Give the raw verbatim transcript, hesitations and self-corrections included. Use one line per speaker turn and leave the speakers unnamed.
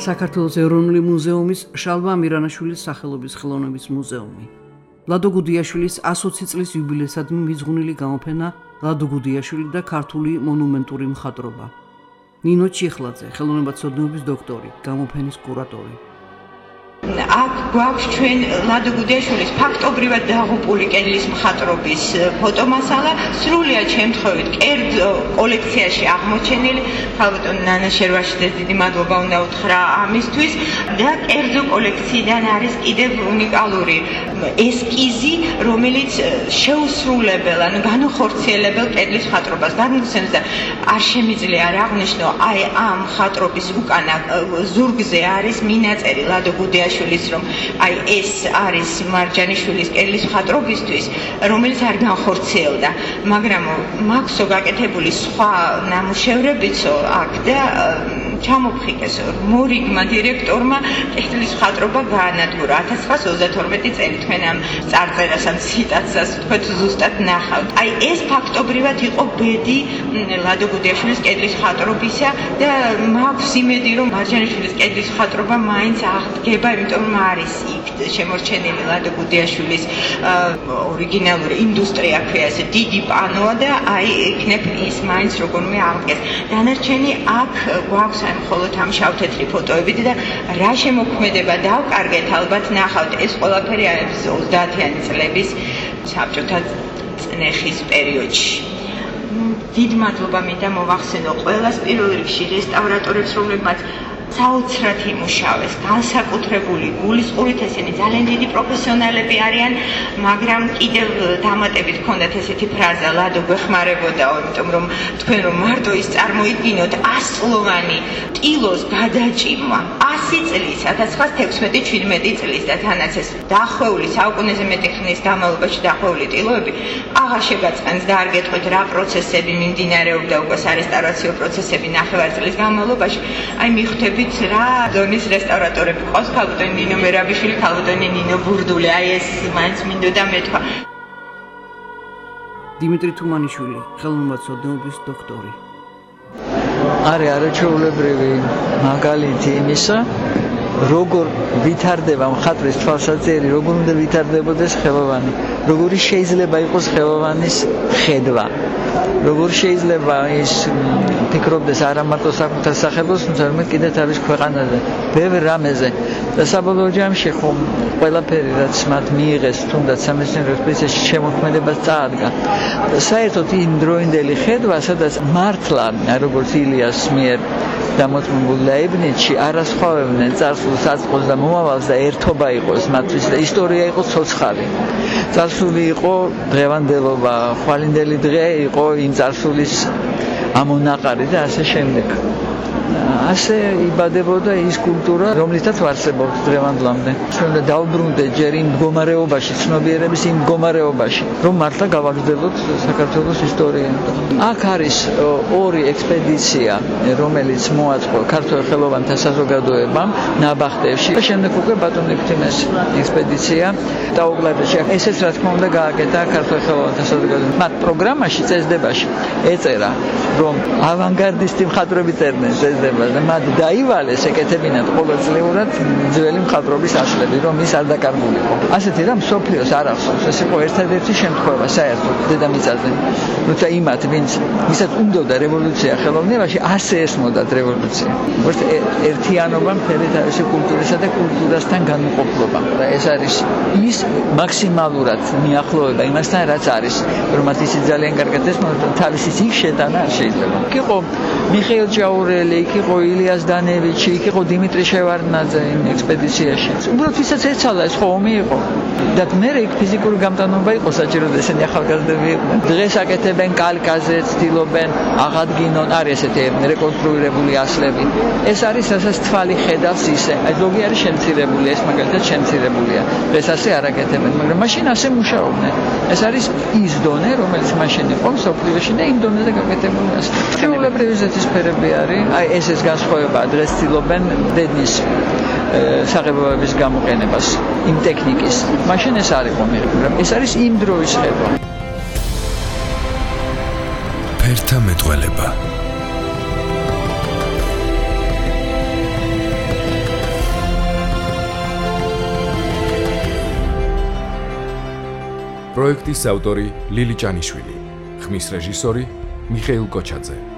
საქართველოს ეროვნული მუზეუმის შალვა ამირანაშვილის სახელობის ხელოვნების მუზეუმი. ლადო გუდიაშვილის ასოცი წლის იუბილეისადმი მიძღვნილი გამოფენა ლადო გუდიაშვილი და ქართული მონუმენტური მხატვრობა. ნინო ჩიხლაძე, ხელოვნებათმცოდნეობის დოქტორი, გამოფენის კურატორი.
აქ გვაქვს ჩვენ ლადო გუდიაშვილის ფაქტობრივად დაღუპული კედლის მხატვრობის ფოტომასალა, სრულიად შემთხვევით კერძო კოლექციაში აღმოჩენილი, ხალბატონ ნანა შერვაშიძეს დიდი მადლობა უნდა უთხრა ამისთვის და კერძო კოლექციიდან არის კიდევ უნიკალური ესკიზი, რომელიც შეუსრულებელ, ანუ განუხორციელებელ კედლის მხატვრობას გადმოსცემს და არ შემიძლია არ აღნიშნო, აი ამ მხატვრობის უკანა ზურგზე არის მინაწერი ლადო გუდიაშვილის, რომ აი ეს არის მარჯანიშვილის კედლის მხატვრობისთვის, რომელიც არ განხორციელდა, მაგრამ მაქვსო გაკეთებული სხვა ნამუშევრებიცო აქ და ჩამოფხიკეს მორიგმა დირექტორმა კედლის მხატვრობა გაანადგურა ათას ცხრაას ოცდათორმეტი წელი. თქვენ ამ წარწერას ამ ციტატს თქვენ ზუსტად ნახავთ. აი ეს ფაქტობრივად იყო ბედი ლადო გუდიაშვილის კედლის მხატვრობისა და მაქვს იმედი, რომ მარჯანიშვილის კედლის მხატვრობა მაინც აღდგება, იმიტომ რომ არის იქ შემორჩენილი ლადო გუდიაშვილის ორიგინალური ინდუსტრია, ქვია ესე დიდი პანოა და აი იქნებ ის მაინც როგორმე აღდგეს. დანარჩენი აქ გვაქვს აი მხოლოდ ამ შავ-თეთრი ფოტოებით და რა შემოქმედება დავკარგეთ, ალბათ ნახავთ, ეს ყველაფერი არის ოცდაათიანი წლების საბჭოთა წნეხის პერიოდში. დიდ მადლობა მინდა მოვახსენო ყველას, პირველ რიგში რესტავრატორებს, რომლებმაც საოცრად იმუშავეს, განსაკუთრებული გულისყურით, ესენი ძალიან დიდი პროფესიონალები არიან, მაგრამ კიდევ დამატებით ჰქონდათ ესეთი ფრაზა, ლადო გვეხმარებოდაო, იმიტომ რომ თქვენ რომ მარტო ის წარმოიდგინოთ, ასწლოვანი ტილოს გადაჭიმვა, ასი წლის, ათას ცხრაას თექვსმეტი ჩვიდმეტი წლის და თანაც ეს დახვეული, საუკუნეზე მეტი ხნის განმავლობაში დახვეული ტილოები აღარ შეგაწყენს და არ გეტყვით რა პროცესები მიმდინარეობდა უკვე სარესტავრაციო პროცესები ნახევარ წლის განმავლობაში, აი მიხვდებით რა ზონის რესტავრატორები ყავს, ხალბატონი ნინო მერაბიშვილი, ხალბატონი ნინო ბურდული, აი ეს მაინც მინდოდა მეთქვა.
დიმიტრი თუმანიშვილი, ხელოვნებათმცოდნეობის დოქტორი.
არის არაჩვეულებრივი მაგალითი იმისა, როგორ ვითარდება მხატვრის თვალსაჩინო, როგორ უნდა ვითარდებოდეს ხელოვანი, როგორი შეიძლება იყოს ხელოვანის ხედვა. როგორ შეიძლება ის ფიქრობდეს არა მარტო საკუთარ სახელოს, თუმცა კიდევ თავის ქვეყანაზე, ბევრ რამეზე. და საბოლოო ჯამში ხომ ყველაფერი რაც მათ მიიღეს, თუნდაც სამეცნიერო ექსპედიციაში შემოქმედებას წაადგა. საერთოდ იმ დროინდელი ხედვა, სადაც მართლა, როგორც ილიას მიერ დამოწმებულ ლაიბნიცში არასხვავებდნენ წარსულს, აწყოს და მომავალს და ერთობა იყოს მათთვის და ისტორია იყოს ცოცხალი. წარსული იყო დღევანდელობა, ხვალინდელი დღე იყო იმ წარსულის ამონაყარი და ასე შემდეგ. ასე იბადებოდა ის კულტურა, რომლითაც ვარსებობთ დღევანდლამდე. უნდა დავბრუნდეთ ჯერ იმ მდგომარეობაში, ცნობიერების იმ მდგომარეობაში, რომ მართლა გავაგრძელოთ საქართველოს ისტორია. აქ არის ორი ექსპედიცია, რომელიც მოაწყო ქართველ ხელოვანთა საზოგადოებამ ნაბახტევში და შემდეგ უკვე ბატონ ექვთიმეს ექსპედიცია დაუგლარდაში. ესეც რა თქმა უნდა გააკეთა ქართველ ხელოვანთა საზოგადოებამ. მათ პროგრამაში წესდებაში ეწერა, რომ ავანგარდისტი მხატვრები წერდნენ წესდებას და მათ დაივალეს ეკეთებინათ ყოველწლიურად ძველი მხატვრობის ასლები, რომ ის არ დაკარგულიყო. ასეთი რამ მსოფლიოს არ ახსოვს. ეს იყო ერთადერთი შემთხვევა საერთოდ დედამიწაზე, როცა იმათ, ვინც ვისაც უნდოდა რევოლუცია ხელოვნებაში, ასე ესმოდათ რევოლუცია. უბრალოდ ერთიანობა მთელი თავისი კულტურისა და კულტურასთან განუყოფლობა. და ეს არის ის მაქსიმალურად მიახლოება იმასთან, რაც არის, რომ მათ ისიც ძალიან კარგად ესმოდათ, თავისი იქ შეტანა არ შეიძლება. იქ იყო მიხეილ ჭაურელი, იქ იყო ილიას დანევიჩი, იქ იყო დიმიტრი შევარდნაძე იმ ექსპედიციაში. უბრალოდ ვისაც ეცალა ეს ხო ომი იყო. და მე იქ ფიზიკური გამტანობა იყო საჭირო და ესენი ახალგაზრდები იყვნენ. დღეს აკეთებენ კალკაზე, ცდილობენ აღადგინონ, არის ესეთი რეკონსტრუირებული ასლები. ეს არის რასაც თვალი ხედავს ისე. აი ზოგი არის შემცირებული, ეს მაგალითად შემცირებულია. დღეს ასე არ აკეთებენ, მაგრამ მაშინ ასე მუშაობდნენ. ეს არის ის დონე, რომელიც მაშინ იყო მსოფლიოში და იმ დონეზე გაკეთებული ასლები. ჩვეულებრივი ზეთისფერები არის. აი ეს ეს განსხვავება დღეს ცდილობენ დედნის საღებავების გამოყენებას, იმ ტექნიკის. მაშინ ეს არ იყო მიღება. ეს არის იმ დროის ხედვა.
ფერთა მეტყველება პროექტის ავტორი ლილი ჭანიშვილი, ხმის რეჟისორი მიხეილ კოჩაძე.